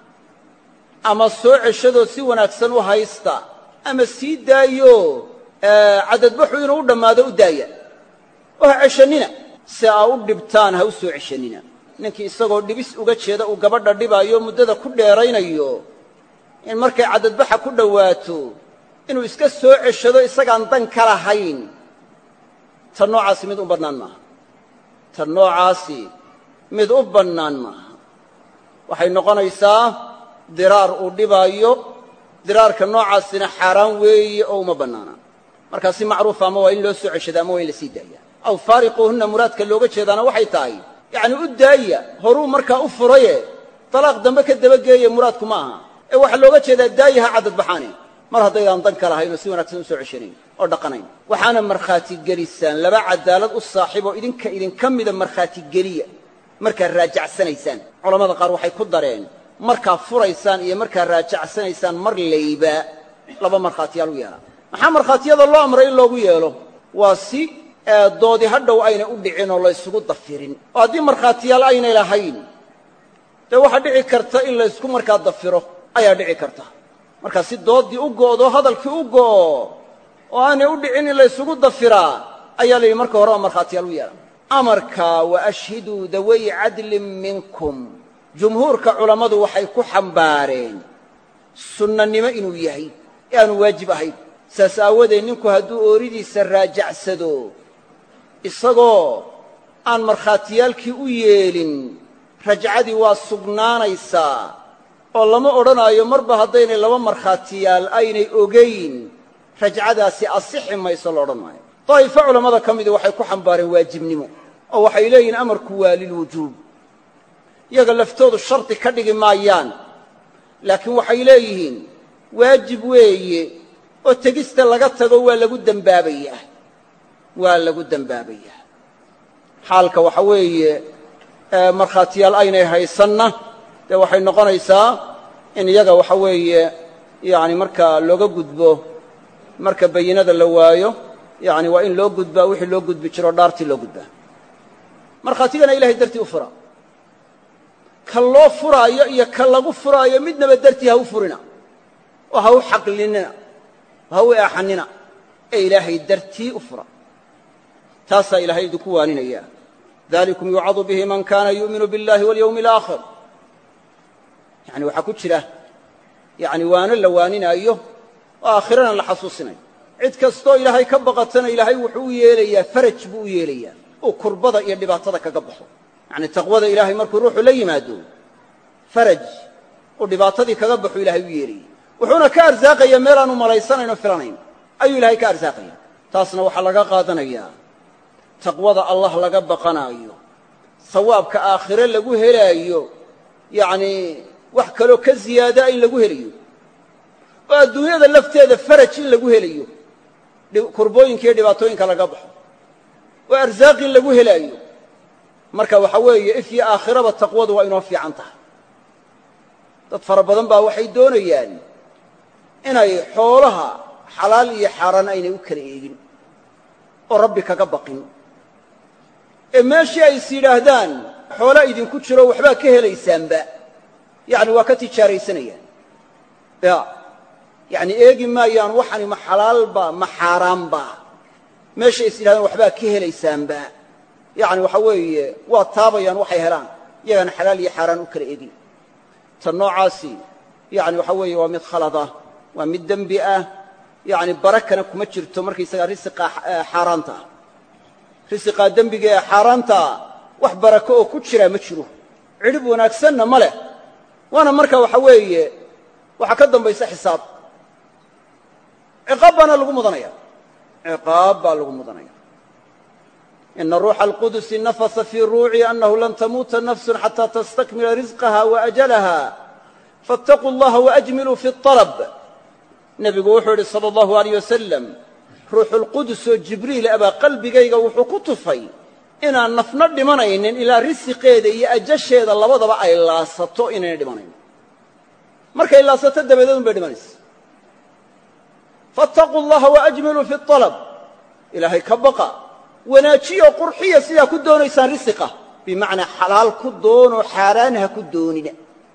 ama soo ceshadoo si wanaagsan u haysta ama sii daayo cadadbaxu inuu u dhammaado u daaya oo ha ceshannina si aa u dhibtaan ha u soo ceshannina ninkii isagoo dhibis uga jeeda uu gabadha dhibaayo muddada ku dheeraynayo in markay cadadbaxa ku dhowaato inuu iska soo ceshado isagaan dan ka lahayn tan noocaasi mid u bannaan maaha tan noocaasi mid u bannaan maaha waxay noqonaysaa diraar uu dhibaayo diraarka noocaasina xaaraan weeye oo uma bannaana markaa si macruufa ama waa in loo soo ceshada ama waa in la sii daaya aw faariquuhunna muraadka looga jeedaana waxay tahay yacni u daaya horuu markaa u furaye talaaq dambe ka dabageeye muraadku ma aha ee waxaa looga jeedaa daaya ha cadad baxaane mar haddaydaan dan ka lahayn oo si wanaagsan u soo ceshanayn oo dhaqanayn waxaana markhaati gelisaan laba cadaalad u saaxiiboo idinka mida markhaati geliya markaad raajacsanaysaan culammada qaar waxay ku dareen markaa furaysaan iyo markaa raajacsanaysaan mar layba laba markhaatiyaal u yeelaa maxaa markhaatiyada loo amray in loogu yeelo waa si doodi hadhow aynay u dhicin oo laysugu dafirin oo haddii markhaatiyaal aynay lahayn dee waxaa dhici karta in laysku markaa dafiro ayaa dhici karta markaa si dooddii u go'do hadalkii u go'o oo aanay u dhicin in laysugu dafiraa ayaa la yidhi marka hore oo markhaatiyaal u yeela amarka wa ashhiduu daway cadlin minkum jumhuurka culammadu waxay ku xambaareen sunnanimo inuu yahay ee aanu waajib ahayn saas aawadeed ninku hadduu ooridiisa raajacsado isagoo aan markhaatiyaalkii u yeelin rajcadii waa sugnaanaysaa oo lama odhanaayo marba haddaynay laba markhaatiyaal aynay ogayn rajcadaasi asixi mayso la odhan maayo. daa'ifo culammada ka midii waxay ku xambaareen waajibnimo oo waxay leeyihiin amarku waa lilwujuub. iyaga laftoodu shardi ka dhigi maayaan, laakiin waxay leeyihiin waajib weeye oo tegista laga tago waa lagu dembaabayaa. xaalka waxa weeye markhaatiyaal aynay haysanna dee waxay noqonaysaa in iyaga waxa weeye yani markaa looga gudbo marka bayinada la waayo, yani waa in loo gudbaa wixii loo gudbi jiro dhaartii loo gudbaa. markhaatigana ilahay dartii u fura. ka loo furaayo iyo ka lagu furaayo midnaba dartii ha u furina oo ha u xaqlinina oo ha u eexanina ee ilaahay dartii u fura. taasaa ilaahay idinku waaninaya. dalikum yucadu bihi man kana yu'minu biاllahi walyawmi alaakhir. yani waxaa ku jira yani waano la waaninaayo oo aakhirana la xasuusinayo. cid kastoo ilaahay ka baqatana ilaahay wuxuu u yeelayaa faraj buu u yeelayaa uu kurbada iyo dhibaatada kaga baxo. yani taqwada ilaahay markuu ruuxu la yimaado faraj uu dhibaatadii kaga baxo ilaahay u yeelaya. wuxuuna ka arsaaqaya meel aanu malaysanayn oo filanayn ayuu ilaahay ka arsaaqaya. taasna waxaa laga qaadanayaa taqwada allah laga baqanaayo, sawaabka aakhire lagu helaayo, yani wax kaloo ka ziyaadaa in lagu helayo, oo adduunyada lafteeda faraj in lagu helayo, kurbooyinka iyo dhibaatooyinka laga baxo, oo arsaaq in lagu helaayo. marka waxa weeye if iyo aakhiraba taqwadu waa inoo fiican tahay. dad fara badan baa waxay doonayaan inay xoolaha xalaal iyo xaaraan aynay u kala eegin oo rabbi kaga baqin, ee meeshii ay is yidhaahdaan xoola idinku jiro waxbaa ka helaysaanba yani waa ka tijaaraysanayaan. yani eegi maayaan waxani ma xalaalba ma xaaraanba. meeshay is yidhahdaan waxbaa ka helaysaanba yani waxa weeye waa taabayaan waxay helaan, iyagana xalaal iyo xaaraan u kala eegin. tan noocaasi yani waxa weeye waa mid khalada, waa mid dembi ah, yani barakana kuma jirto markaysagaa risiqa xaaraanta ah. risiqaa dembiga ee xaaraantaa wax barako oo ku jiraa ma jiro, cidhib wanaagsanna ma leh. waana marka waxa weeye waxaa ka dambaysa xisaab. ciqaab baana lagu mudanaya. ciqaab baa lagu mudanaya. ina ruuxa alqudusi nafasa fii ruuci annahu lan tamuuta nafsun xataa tastakmila risqaha waajalaha faاtaquu اllaha waajmiluu fi اطalab. nebigu wuxuu yidhi salى اllahu alayh wasalam, ruuxulqudus oo jibriil abaa qalbigayga wuxuu ku tufay inaan nafna dhimanaynin ilaa risiqeeda iyo ajasheeda labadaba ay laasato inayna dhimanayn. markay laasato dabadeed un bay dhimanaysa. faاtaquu اllaha waajmiluu fi اطalab. ilaahay ka baqa, wanaajiyo qurxiya sidaa ku doonaysaan risiqa, bimacnaa xalaal ku doonoo xaaraan ha ku doonina.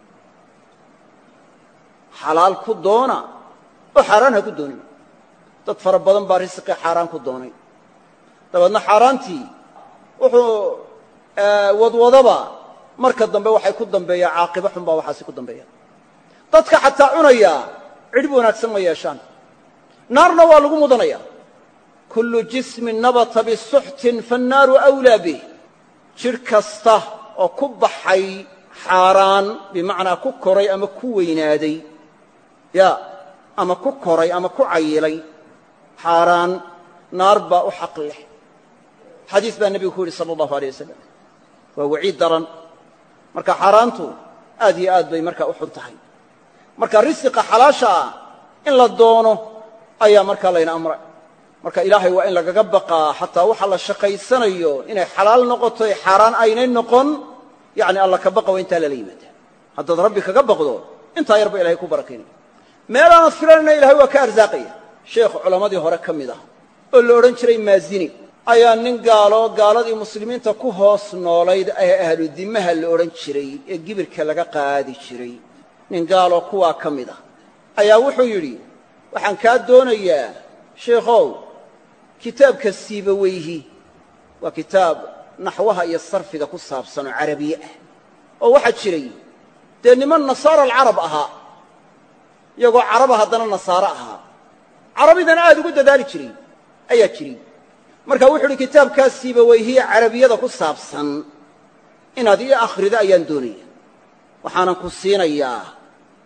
xalaal ku doona oo xaaraan ha ku doonina. dad fara badan baa risiqii xaaraan ku doonay, dabeedna xaaraantii wuxuu wadwadaba marka dambe waxay ku dambeeyaan caaqibo xun baa waxaasi ku dambeeya. dadka xataa cunaya cidhib wanaagsan ma yeeshaan, naarna waa lagu mudanaya. kullu jismin nabata bisuxtin faannaaru awlaa bih. jidh kasta oo ku baxay xaaraan, bimacnaa ku koray ama ku weynaaday, ama ku koray ama ku cayilay xaaraan, naar baa u xaq leh. xadiis baa nebigu ku yidhi sala allahu alay wasalam. waa waciid daran. marka xaaraantu aad iyo aad bay markaa u xun tahay. marka risiqa xalaasha ah in la doono ayaa markaa layna amray. marka ilaahay waa in lagaga baqaa xataa waxa la shaqaysanayo inay xalaal noqoto ee xaaraan aynay noqon. yani alla ka baqa waa intaa lala yimaada. haddaad rabbi kaga baqdo intaa yarba ilahay ku barakaynaya. meelaanad filanayna ilahay waa ka arsaaqaya. sheekh culammadii hore ka mid ah oo la odhan jiray maazini ayaa nin gaaladii muslimiinta ku hoos noolayd ee ahlu dimaha la odhan jiray ee gibirka laga qaadi jiray, nin gaaloo kuwaa ka mid ah ayaa wuxuu yidhi, waxaan kaa doonayaa sheekhow kitaabka siibaweyhi. waa kitaab naxwaha iyo sarfiga ku saabsan oo carabiye ah, oo waxaa jiray dee niman nasaara alcarab ahaa, iyagoo caraba haddana nasaaro ahaa, carabidana aad ugu dadaali jiray ayaa jiray. marka wuxuu uhi kitaabkaa siibaweyhiye carabiyada ku saabsan inaad ii akhrido ayaan doonaya, waxaanan ku siinayaa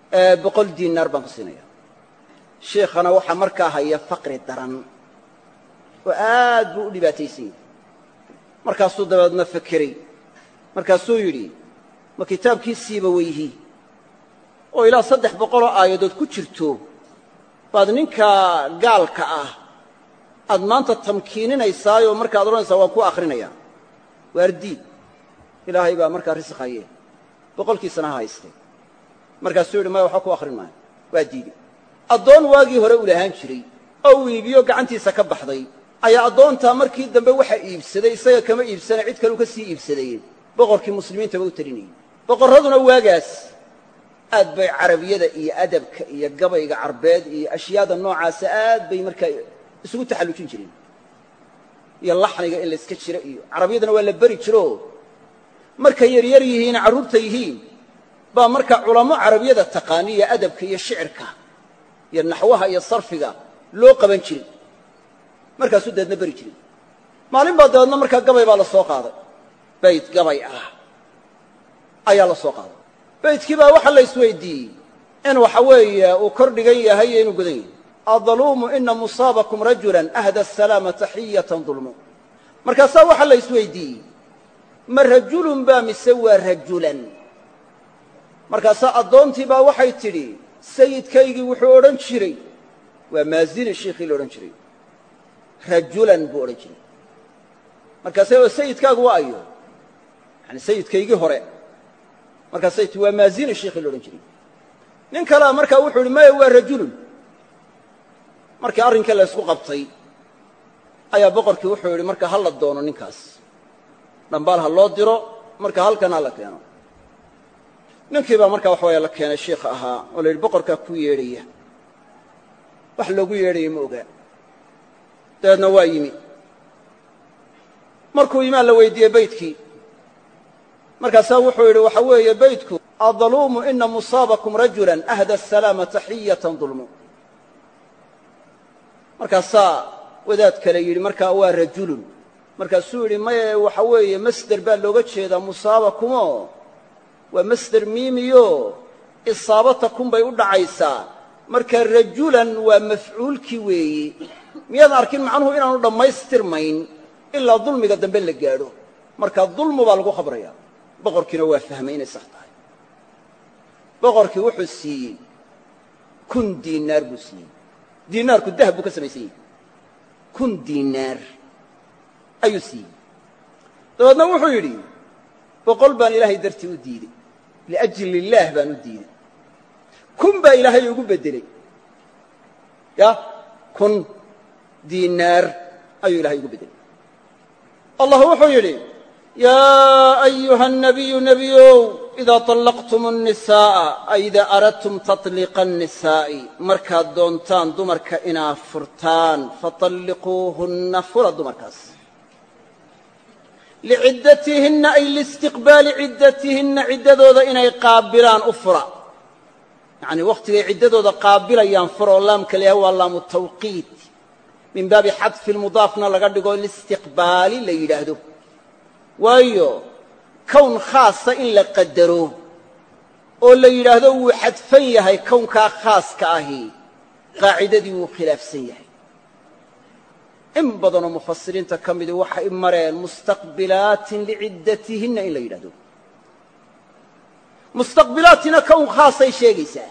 100 diinaar baan ku siinaya sheekhana waxaa markaa haya faqri daran oo aad buu u dhibaataysan yahay markaasuu dabeedna fekeray markaasuu yidhi ma kitaabkiisiiba weyhi oo ilaa 300 aayadood ku jirto baad ninka gaalka ah aad maanta tamkiininaysaayoo markaad odhanaysaa waan ku akhrinayaa waardiid ilaahay baa markaa risqaye 100kiisana ha haystay markaasuu yidhi maya waxba ku akhrin maayo waa diiday addoon waagii hore u lahaan jiray oo uu iibiyo gacantiisa ka baxday ayaa addoontaa markii dambe waxa iibsaday isaga kama iibsana cid kaleu ka sii iibsaday boqorkii muslimiintaba u talinayay boqorraduna waagaas aad bay carabiyada iyo adabka iyo gabayga carbeed iyo ashyaada noocaasa aad bay markaa isugu taxallujin jireen iyo laxniga in la iska jiro iyo carabiyadana waa la beri jiro markay yaryar yihiin carruurta yihiin baa markaa culamo carabiyada taqaaniya adabka iyo shicirka iyo naxwaha iyo sarfiga loo qaban jiray markaasuu dabeedna beri jiray maalin baa dabeedna markaa gabay baa la soo qaaday bayd gabay ah ayaa la soo qaaday baydkii baa waxa la isweydiiyey in waxa weeye uu kor dhigan yahay iyo inuu godan yahay adluumu ina musaabakum rajulan ahda asalaama taxiyatan dulmu markaasaa waxa la isweydiiyey ma rajulun baa mise waa rajulan markaasaa addoontii baa waxay tidhi sayidkaygii wuxuu odhan jiray waa maazini shiikhii la odhan jiray rajulan buu odhan jiray markaasay oo sayidkaagu waa ayo yani sayidkaygii hore markaasay ti waa maazini shiikhii la odhan jiray nin kalea markaa wuxuu idhi maya waa rajulun markii arrinkii la ysku qabtay ayaa boqorkii wuxuu yidhi marka ha la doono ninkaas dhambaal ha loo diro marka halkan ha la keeno ninkii baa markaa waxa weeye la keenay shiikha ahaa oo la yidhi boqorkaa ku yeedhaya wax loogu yeedhaya ma ogaa dabeedna waa yimi markuu yimaa la weydiiyey baydkii markaasaa wuxuu yidhi waxa weeye baydku adluumu ina musaabakum rajulan ahda asalaama taxiyatan dulmu markaasaa wadaad kale yidhi markaa waa rajulun markaasuu yidhi maye waxa weeye masder baa looga jeedaa musaabakumoo waa masder miimiyo isaabatakum bay u dhacaysaa marka rajulan waa mafcuulkii weeye miyaadan arkin macnuhu inaanu dhammaystirmayn ilaa dulmiga dambe la gaadho marka dulmu baa lagu khabraya boqorkiina waa fahmay inay sax tahay boqorkii wuxuu siiyey 1,000 diinaar buu siiyey diinaarku dahab buu ka samaysan yahay 1,000 diinaar ayuu siiyey dabeedna wuxuu yidhi 100 baan ilaahay dartii u diidey liajli illaah baan u diidey 1,000 baa ilaahay ugu beddeley ya 1,000 diinaar ayuu ilahay ugu beddeley allah wuxuu yidhi yaa ayuha الnabiyu nebiyow idaa طallaqtum الnisaaءa ay idaa aradtum taطliiqa الnisaa'i markaad doontaan dumarka inaad furtaan faطalliquuhunna fura dumarkaas liciddatihinna ay liistiqbaali ciddatihinna ciddadooda inay qaabilaan u fura yacni wakhtigay ciddadooda qaabilayaan fura oo laamka leeyahay waa laamu tawqiit min baabi xadfi lmudaafna laga dhigo liistiqbaali la yidhaahdo waayo kown khaasa in la qadaro oo la yidhaahdo wuu xadfan yahay kownkaa khaaska ahi qaacidadii wuu khilaafsan yahay in badanoo mufasiriinta ka midi waxay mareen mustaqbilaatin liciddatihinna in la yidhahdo mustaqbilaatina kown khaasay sheegaysaa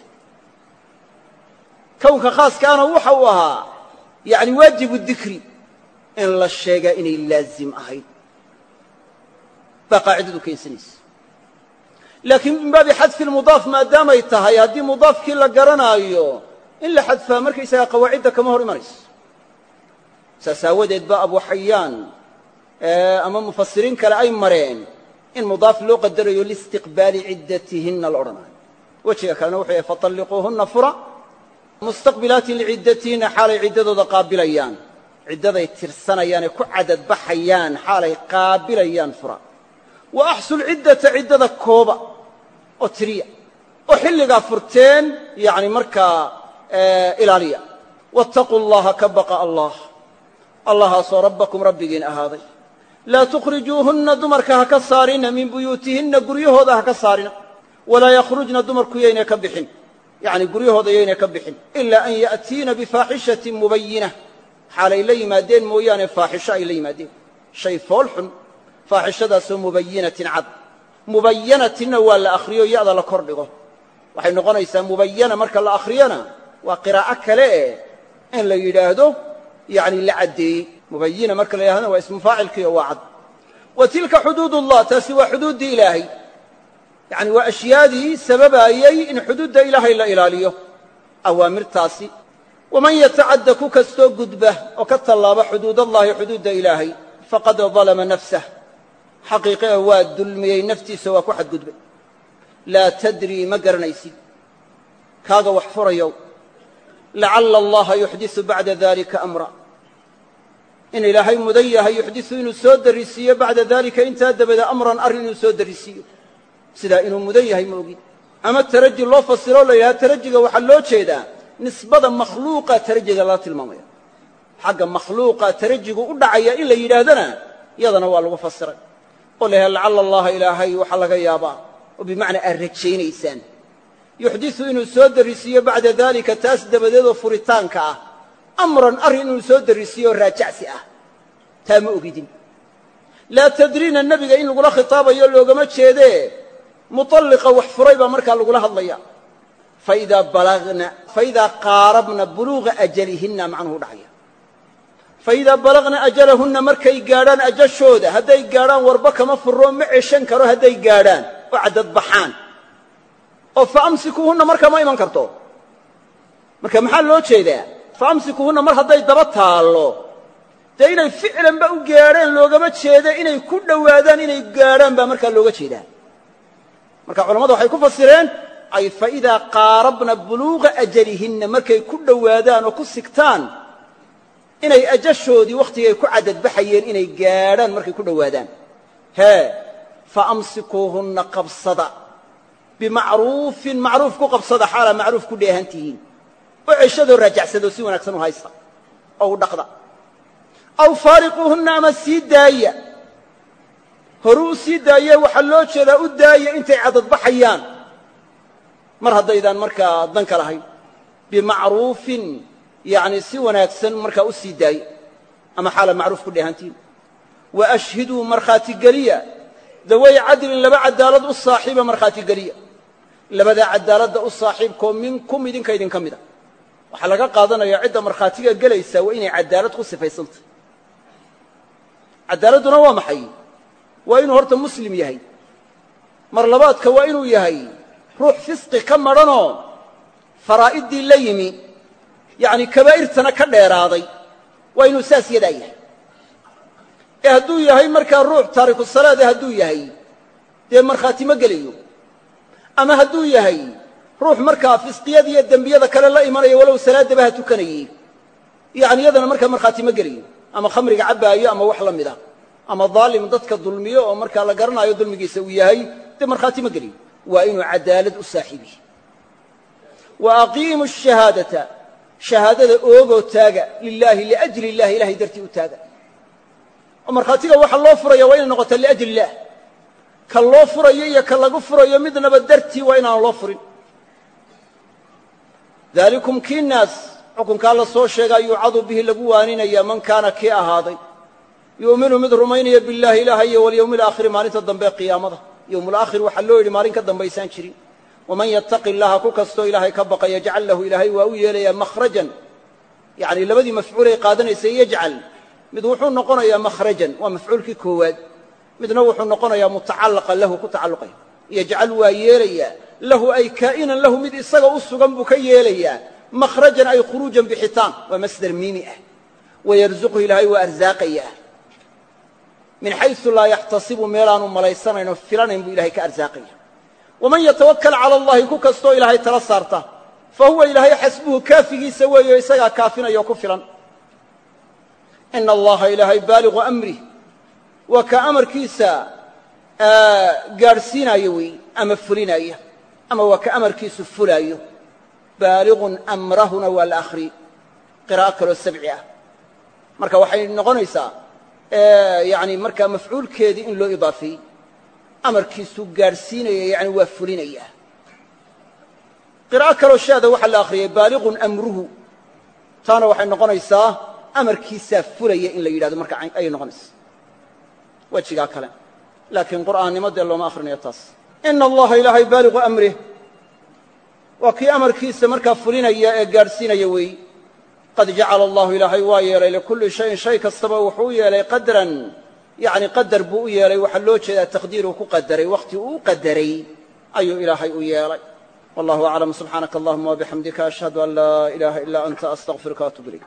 kownka khaaskaana waxa uu ahaa yani waajibu dikri in la sheegaa inay laazim ahayd baa qaacidadu keensanaysa laakiin min baabi xadfi lmudaaf maadaamay tahay haddii mudaafkii la garanaayo in la xadfaa markaysagaa qawaacidda kama hor imanayso saas aawadeed ba abu xayaan ama mufasiriin kale ay mareen in mudaaf loo qadarayo liistiqbaali ciddatihinna la odhanayo wejiga kalena wuxuu yahay faطalliquuhunna fura mustaqbilaatin liciddatihinna xaalay ciddadooda qaabilayaan ciddaday tirsanayaanee ku cadadbaxayaan xaalay qaabilayaan fura wa axsul ciddata ciddada kooba oo tiriya oo xilligaa furteen yani markaa ilaaliya waاtaquu اllaha ka baqa allah allahaasoo rabbakum rabbigiin ahaaday laa tukhrijuuhunna dumarka ha ka saarina min buyuutihinna guryahooda ha ka saarina walaa yakhrujna dumarku yaynay ka bixin yani guryahooda yaynay ka bixin ilaa an ya'tiina bifaaxishatin mubayinah xaalay la yimaadeen mooyaane faaxisho ay la yimaadeen shay fool xun faaxishadaasoo mubayinatin cad mubayanatinna waa la akhriyo ya'da la kor dhigo waxay noqonaysaa mubayana marka la akhriyana waa qiraa'o kale in la yidhaahdo yani la caddeeyey mubayina marka la yidhahdana waa ismu faacilkiiyo waa cad wa tilka xuduud ullah taasi waa xuduuddii ilaahay yani waa ashyaadii sababaayey in xuduudda ilaahay la ilaaliyo awaamirtaasi waman yatacadda ku kastoo gudba oo ka tallaaba xuduudallahi xuduudda ilaahay faqad dalama nafsah xaqiiqe waa dulmiyey naftiisa waa ku xadgudbay laa tadrii ma garanaysid kaaga wax furayow lacalla allaha yuxdisu bacda dalika amra in ilaahay mudan yahay yuxdisu inuu soo darisiiyo bacda dalika intaa dabada amran arrin inuu soo darisiiyo sidaa inuu mudan yahay ma ogid ama taraji loo fasiro la yidhaha tarajiga waxaa loo jeedaa nisbada makhluuqa tarajiga lala tilmaamaya xagga makhluuqa tarajigu u dhacaya in la yidhaahdana yadana waa lagu fasiray oo la yidhaha lacalla allaha ilaahay waxaa laga yaabaa oo bimacnaa aad rajaynaysaan yuxdisu inuu soo darisiiyo bacda dalika taas dabadeedoo furitaanka ah amran arrin inuu soo darisiiyo oo raajacsi ah taa ma ogidin laa tadriina nebiga in lagula khitaabayo loogama jeedee muطalliqa wax furay baa markaa lagula hadlaya faidaa qaarabna buluuga ajalihinna macnuhu dhacaya faidaa balagna ajalahunna markay gaadhaan ajashooda hadday gaadhaan warba kama furro ma ceshan karo hadday gaadhaan oo caddad baxaan oo faamsikuuhunna markaa ma iman karto marka maxaa loo jeedaa faamsikuuhunna mar hadday daba taallo dee inay ficlanba u gaadheen loogama jeeda inay ku dhowaadaan inay gaadhaan baa markaa looga jeedaa marka culammadu waxay ku fasireen ay faidaa qaarabna buluuga ajalihinna markay ku dhowaadaan oo ku sigtaan inay ajashoodii wakhtigay ku caddadbaxayeen inay gaadhaan markay ku dhowaadaan faamsikuuhunna qabsada bimacruufin macruuf ku qabsada xaalaa macruuf ku dheehan tihiin oo ceshadoo raajacsado si wanaagsan u haysta oo u dhaqda aw faariquuhunna ama sii daaya horu u sii daaye waxaa loo jeedaa u daaya intay caddadbaxayaan mar haddaydaan markaa dan ka lahayn bimacruufin yani si wanaagsan markaa u sii daaya ama xaala macruuf ku dheehantihiin wa ashhiduu markhaati geliya daway cadlin laba cadaalad u saaxiiba markhaati geliya labadaa cadaaladda u saaxiibkoo minkum idinka idinka mida waxaa laga qaadanayaa cidda markhaatiga gelaysaa waa inay cadaalad ku sifaysantah cadaaladduna waa maxay waa inuu horta muslim yahay mar labaadka waa inuu yahay ruux fisqi ka madhanoo faraa'iddii la yimi yacni kabaa'irtana ka dheeraaday waa inuu saas yadaa yahay ee hadduu yahay markaa ruux taariku salaade hadduu yahay dee markhaati ma gelayo ama hadduu yahay ruux markaa fisqiyada iyo dembiyada kale la imanaya walow salaadaba ha tukanayey yani iyadana markaa markhaati ma gelayo ama khamriga cabbaayo ama wax la mida ama daalim dadka dulmiyo oo markaa la garanaayo dulmigiisa uu yahay dee markhaati ma gelayo waa inuu cadaalad u saaxiibiye wa aqiimu shahaadata shahaadada oogoo taaga lilaahi liajli illahi ilahay dartii u taaga oo markhaatiga waxa loo furaya waa inay noqota liajli illaah ka loo furayo iyo ka lagu furayo midnaba dartii waa inaan loo furin dalikum kii naas xukunkaa la soo sheegaa yuucadu bihi lagu waaninaya man kaana kii ahaaday yu'minu mid rumaynaya billahi ilaahay iyo walyowmi alaakhiri maalinta dambe qiyaamada yowmulaakhir waxaa loo yidhi maalin ka dambaysaan jirin waman yattaqi illaha ku kastoo ilaahay ka baqa yajcal lahu ilaahay waa u yeelayaa makhrajan yani labadii mafcuulay qaadanaysay yajcal mid wuxuu noqonayaa makhrajan waa mafcuulkii koowaad midna wuxuu noqonayaa mutacallaqan lahu ku tacalluqaya yajcal waa yeelayaa lahu ay kaa'inan lahu mid isaga u sugan buu ka yeelayaa makhrajan ay khuruujan bixitaan waa masdar miimi ah wayarzuqhu ilaahay waa arsaaqayaa min xaysu laa yaxtasibu meelaanu malaysanayn oo filanayn buu ilahay ka arsaaqaya waman yatawakkal cala allahi ku kastoo ilaahay tala saarta fa huwa ilaahay xasbuhu kaafigiisa weeyo isagaa kaafinaya oo ku filan ina allaha ilaahay baaligu amrih waa ka amarkiisa gaadhsiinaayo wey ama fulinaya ama waa ka amarkiisu fulaayo baaligun amrahuna waa la akhriyey qiraa'o kaloo sabci ah marka waxay noqonaysaa yani markaa mafcuulkeedii in loo idaafeeyey amarkiisuu gaadhsiinaya yani waa fulinaya qiraa'o kaloo shaada waxaa la akhriyey baaliqun amruhu taana waxay noqonaysaa amarkiisaa fulaya in la yidhahdo marka ayay noqonaysaa wejigaa kale laakiin qur'aannimo dee looma akhrinayo taas ina allaha ilaahay baaliqu amrih waa kii amarkiisa markaa fulinaya ee gaadhsiinaya weey qad jacala allahu ilaahay waa yeelay likulli shayin shay kastaba wuxuu u yeelay qadran yacni qadar buu u yeelay waxaa loo jeedaa taqdiiruu ku qadaray wakhti uu u qadaray ayuu ilaahay u yeelay wallahu aclam subxaanaka allahuma wabixamdika ashhadu an laa ilaaha ilaa anta astaqfiruka waatuub ilayk